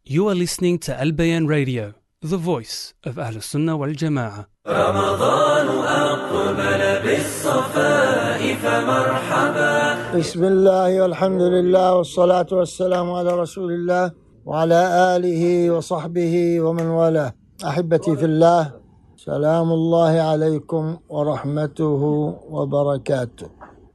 You are listening to Al Bayan Radio, the voice of Ahl Sunnah wal Jama'ah. رمضان أقبل بالصفاء فمرحبا. بسم الله والحمد لله والصلاة والسلام على رسول الله وعلى آله وصحبه ومن والاه. أحبتي في الله، سلام الله عليكم ورحمته وبركاته.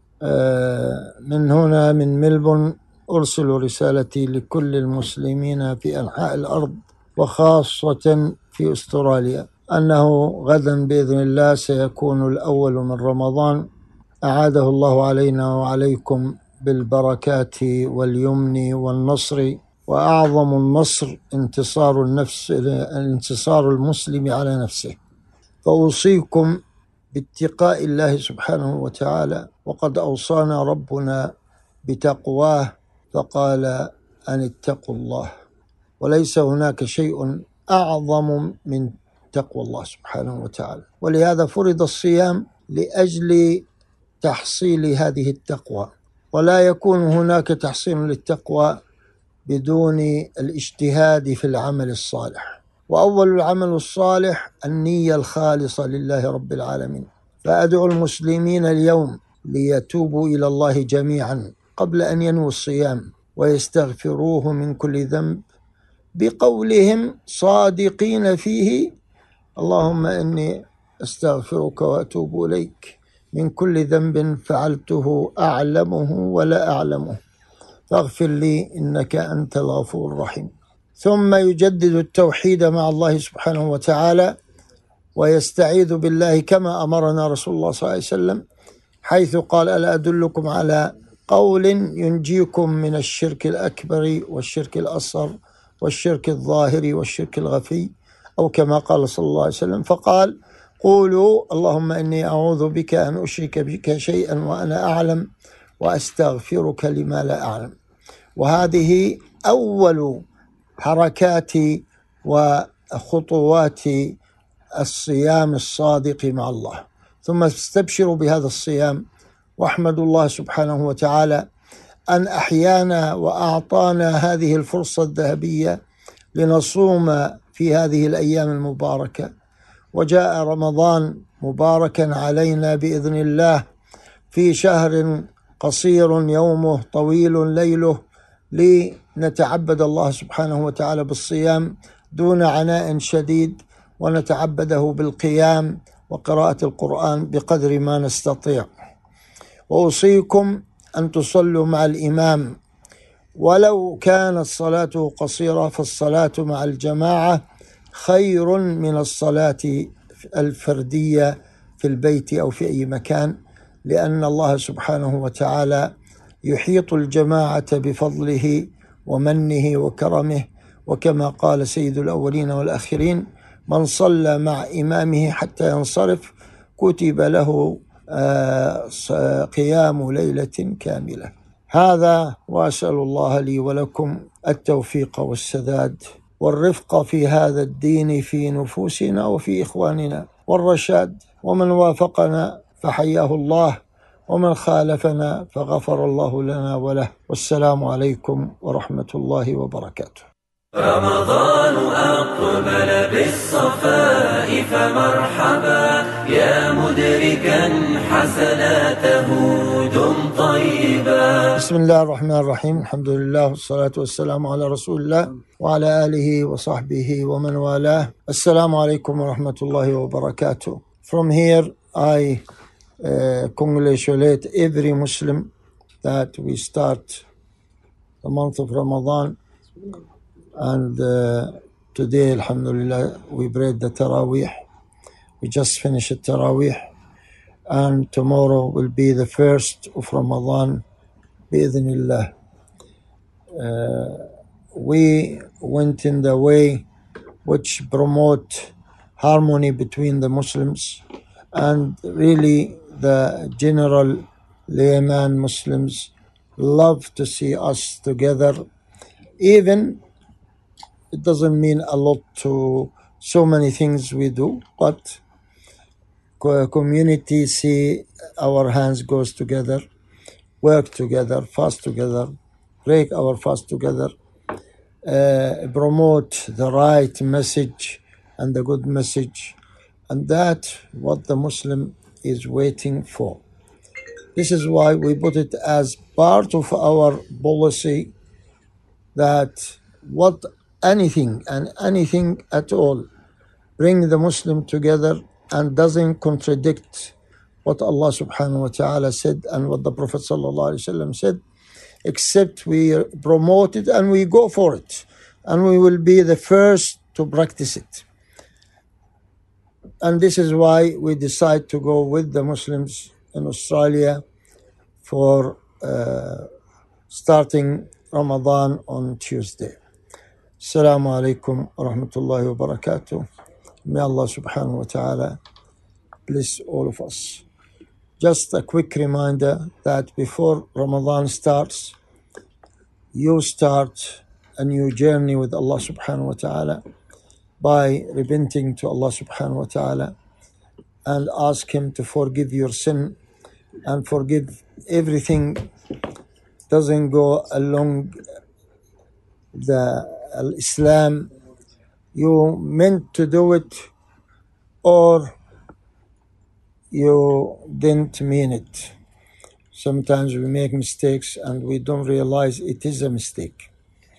من هنا من ملبورن أرسل رسالتي لكل المسلمين في أنحاء الأرض وخاصة في أستراليا أنه غدا بإذن الله سيكون الأول من رمضان، أعاده الله علينا وعليكم بالبركات واليمن والنصر، وأعظم النصر انتصار النفس، انتصار المسلم على نفسه. فأوصيكم باتقاء الله سبحانه وتعالى، وقد أوصانا ربنا بتقواه فقال أن اتقوا الله، وليس هناك شيء أعظم من تقوى الله سبحانه وتعالى. ولهذا فرض الصيام لأجل تحصيل هذه التقوى، ولا يكون هناك تحصيل للتقوى بدون الاجتهاد في العمل الصالح. وأول العمل الصالح النية الخالصة لله رب العالمين. فأدعو المسلمين اليوم ليتوبوا إلى الله جميعا قبل أن ينووا الصيام ويستغفروه من كل ذنب بقولهم صادقين فيه: اللهم إني أستغفرك وأتوب إليك من كل ذنب فعلته أعلمه ولا أعلمه، فاغفر لي إنك أنت الغفور الرحيم. ثم يجدد التوحيد مع الله سبحانه وتعالى ويستعيذ بالله كما أمرنا رسول الله صلى الله عليه وسلم، حيث قال: ألا أدلكم على قول ينجيكم من الشرك الأكبر والشرك الأصغر والشرك الظاهر والشرك الخفي، أو كما قال صلى الله عليه وسلم. فقال: قولوا اللهم إني أعوذ بك أن أشرك بك شيئا وأنا أعلم وأستغفرك لما لا أعلم. وهذه أول حركات وخطوات الصيام الصادق مع الله. ثم استبشروا بهذا الصيام واحمدوا الله سبحانه وتعالى أن أحيانا وأعطانا هذه الفرصة الذهبية لنصوم في هذه الأيام المباركة. وجاء رمضان مباركا علينا بإذن الله في شهر قصير يومه طويل ليله، لنتعبد الله سبحانه وتعالى بالصيام دون عناء شديد، ونتعبده بالقيام وقراءة القرآن بقدر ما نستطيع. وأوصيكم أن تصلوا مع الإمام، ولو كانت صلاته قصيرة فالصلاة مع الجماعة خير من الصلاة الفردية في البيت أو في أي مكان، لأن الله سبحانه وتعالى يحيط الجماعة بفضله ومنه وكرمه، وكما قال سيد الأولين والآخرين: من صلى مع إمامه حتى ينصرف كتب له قيام ليلة كاملة. هذا، وأسأل الله لي ولكم التوفيق والسداد والرفق في هذا الدين في نفوسنا وفي إخواننا، والرشاد. ومن وافقنا فحياه الله، ومن خالفنا فغفر الله لنا وله. والسلام عليكم ورحمة الله وبركاته. رمضان أقبل بالصفاء فمرحبا، يا مدركا حسناته دم طيبا. بسم الله الرحمن الرحيم، الحمد لله والصلاة والسلام على رسول الله وعلى آله وصحبه ومن والاه. السلام عليكم ورحمة الله وبركاته. From here I congratulate every Muslim that we start the month of Ramadan, and today, alhamdulillah, we prayed the Taraweeh. We just finished the Taraweeh, and tomorrow will be the first of Ramadan, bi'idhnillah. We went in the way which promote harmony between the Muslims, and really the general layman Muslims love to see us together. Even it doesn't mean a lot to so many things we do, but community see our hands goes together, work together, fast together, break our fast together. promote the right message and the good message, and that's what the Muslim is waiting for. This is why we put it as part of our policy that anything at all bring the Muslim together and doesn't contradict what Allah subhanahu wa ta'ala said and what the Prophet sallallahu alaihi wasallam said, except we promote it and we go for it, and we will be the first to practice it. And this is why we decide to go with the Muslims in Australia for starting Ramadan on Tuesday. Assalamu alaikum wa rahmatullahi wa barakatuh. May Allah subhanahu wa ta'ala bless all of us. Just a quick reminder that before Ramadan starts, you start a new journey with Allah subhanahu wa ta'ala by repenting to Allah subhanahu wa ta'ala and ask Him to forgive your sin and forgive everything doesn't go along the Islam you meant to do it or you didn't mean it. Sometimes we make mistakes and we don't realize it is a mistake.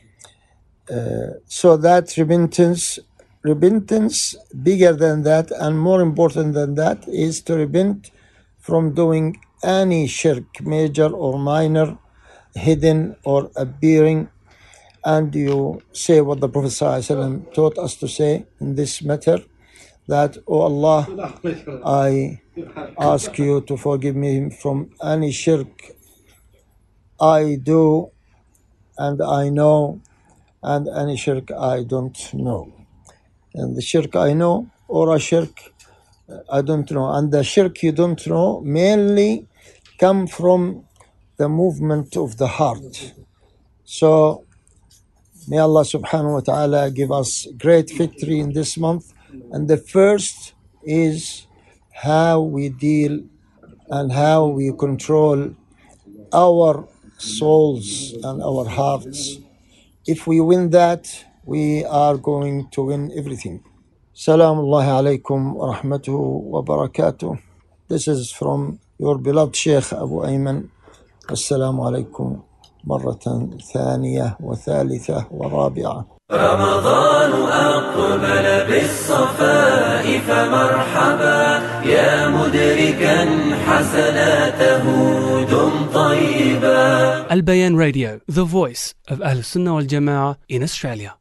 So that repentance bigger than that and more important than that is to repent from doing any shirk, major or minor, hidden or appearing, and you say what the Prophet ﷺ taught us to say in this matter, that, "Oh Allah, I ask you to forgive me from any shirk I do and I know, and any shirk I don't know." And the shirk I know or a shirk I don't know. And the shirk you don't know mainly come from the movement of the heart. So may Allah subhanahu wa ta'ala give us great victory in this month. And the first is how we deal and how we control our souls and our hearts. If we win that, we are going to win everything. Salamullahi alaikum wa rahmatuhu wa barakatuh. This is from your beloved Sheikh Abu Ayman. Assalamu alaikum مرة ثانية وثالثة ورابعة. رمضان أقبل بالصفاء فمرحبا يا مدركا حسناته دم طيبا. Al Bayan Radio, the voice of Ahl Sunnah wal Jama'ah in Australia.